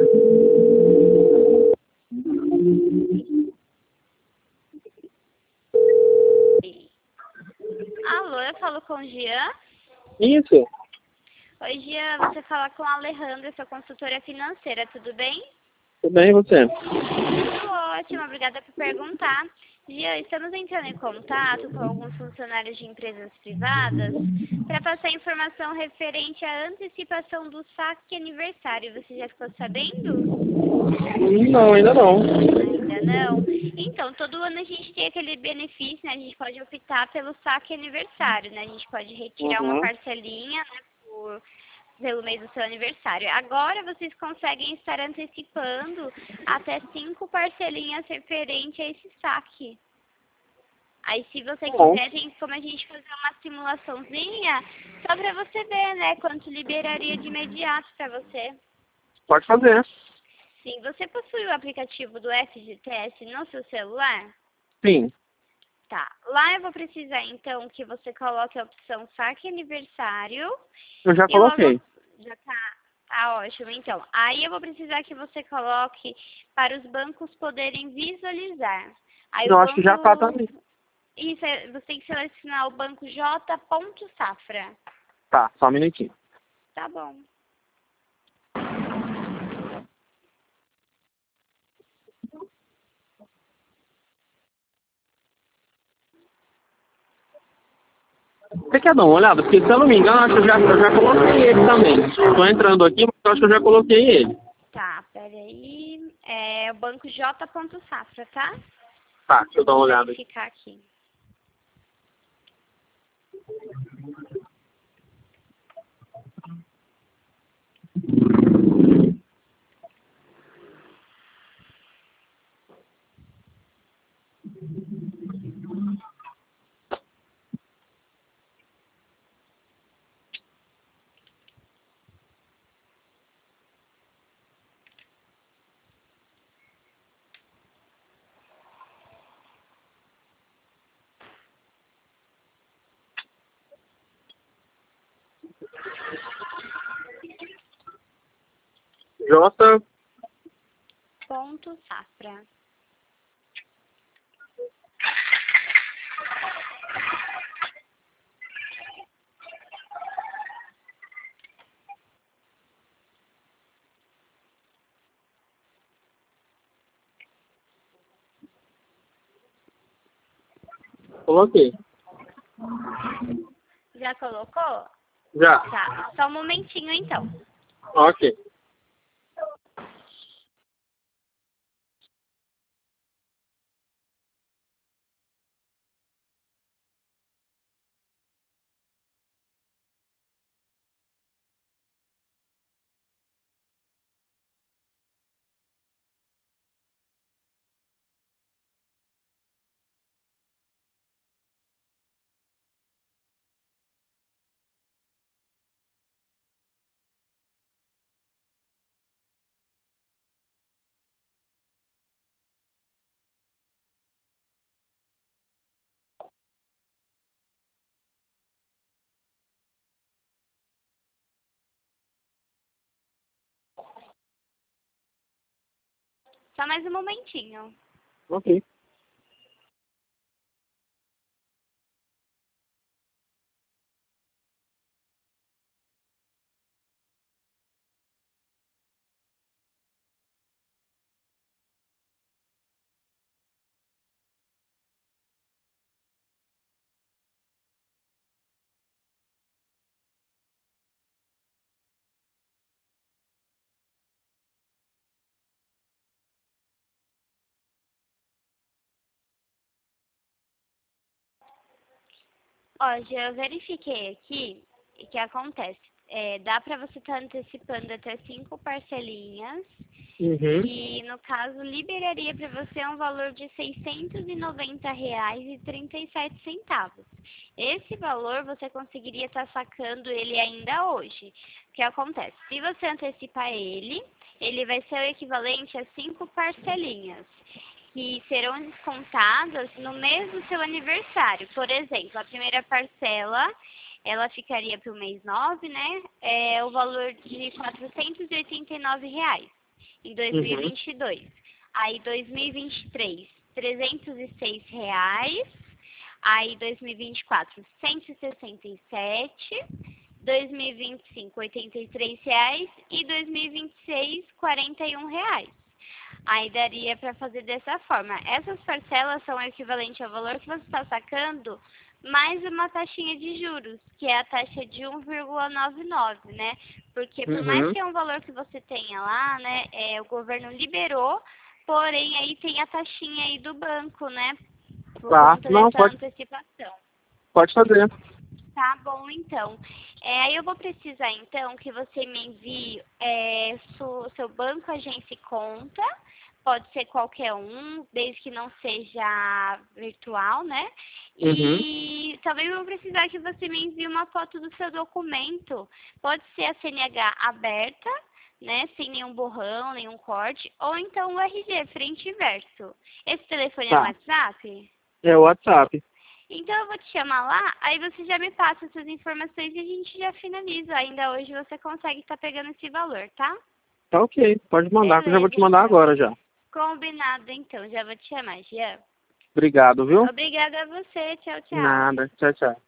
Alô, eu falo com o Jean. Isso, Oi, Jean, você fala com a Alejandra, sua consultora financeira, tudo bem? tudo bem e você? Tudo ótimo, obrigada por perguntar. Jean, estamos entrando em contato com alguns funcionários de empresas privadas para passar informação referente à antecipação do saque aniversário. Você já ficou sabendo? Não, ainda não. Ainda não? Então, todo ano a gente tem aquele benefício, né? A gente pode optar pelo saque aniversário, né? A gente pode retirar uma Uhum. parcelinha, né, pelo mês do seu aniversário. Agora vocês conseguem estar antecipando até 5 parcelinhas referente a esse saque. Aí, se você Bom, quiser, tem como a gente fazer uma simulaçãozinha só para você ver, né, quanto liberaria de imediato para você. pode fazer. Sim, você possui o aplicativo do FGTS no seu celular? Sim, Tá. Lá eu vou precisar, então, que você coloque a opção saque aniversário eu já e logo... coloquei. Já tá ótimo, então. Aí eu vou precisar que você coloque para os bancos poderem visualizar. Aí o Eu acho que já tá banco... também. Isso, você tem que selecionar o banco J. Safra. Tá, só um minutinho. Tá bom. Você quer dar uma olhada? Porque se eu não me engano, acho que eu já coloquei ele também. Tô entrando aqui, mas eu acho que eu já coloquei ele. Tá, peraí. É o banco J. Safra, tá? Tá, deixa eu dar uma Vou olhada aqui. verificar aqui. J, Safra. coloquei. Já colocou? Já. Tá, só um momentinho então. Ok. Só mais um momentinho. Ok. Ó, já eu verifiquei aqui o que acontece. Dá pra você estar antecipando até 5 parcelinhas. Uhum. E, no caso, liberaria para você um valor de R$ 690,37. Esse valor você conseguiria estar sacando ele ainda hoje. O que acontece? Se você antecipar ele, ele vai ser o equivalente a 5 parcelinhas, que serão descontadas no mês do seu aniversário. Por exemplo, a primeira parcela, ela ficaria para o mês 9, né? O valor de R$ 489. em 2022. Aí 2023, R$ 306. Aí 2024, 167. 2025, R$ 83 e 2026, R$ 41. Aí daria para fazer dessa forma. Essas parcelas são equivalentes ao valor que você está sacando, mais uma taxinha de juros, que é a taxa de 1,99, né? Porque por mais que é um valor que você tenha lá, né, o governo liberou, porém aí tem a taxinha aí do banco, né? Por conta dessa antecipação. Pode fazer. Tá bom, então. Aí eu vou precisar, então, que você me envie seu banco, agência e conta. Pode ser qualquer um, desde que não seja virtual, né? E também vou precisar que você me envie uma foto do seu documento. Pode ser a CNH aberta, né? Sem nenhum borrão, nenhum corte. Ou então o RG, frente e verso. Esse telefone é o WhatsApp? É o WhatsApp. Então eu vou te chamar lá, aí você já me passa essas informações e a gente já finaliza. Ainda hoje você consegue estar pegando esse valor, tá? Tá ok, pode mandar, que eu já vou te mandar então. agora já. Combinado, então. Já vou te chamar, Jean. Obrigado, viu? Obrigada a você. Tchau, tchau. Nada, tchau, tchau.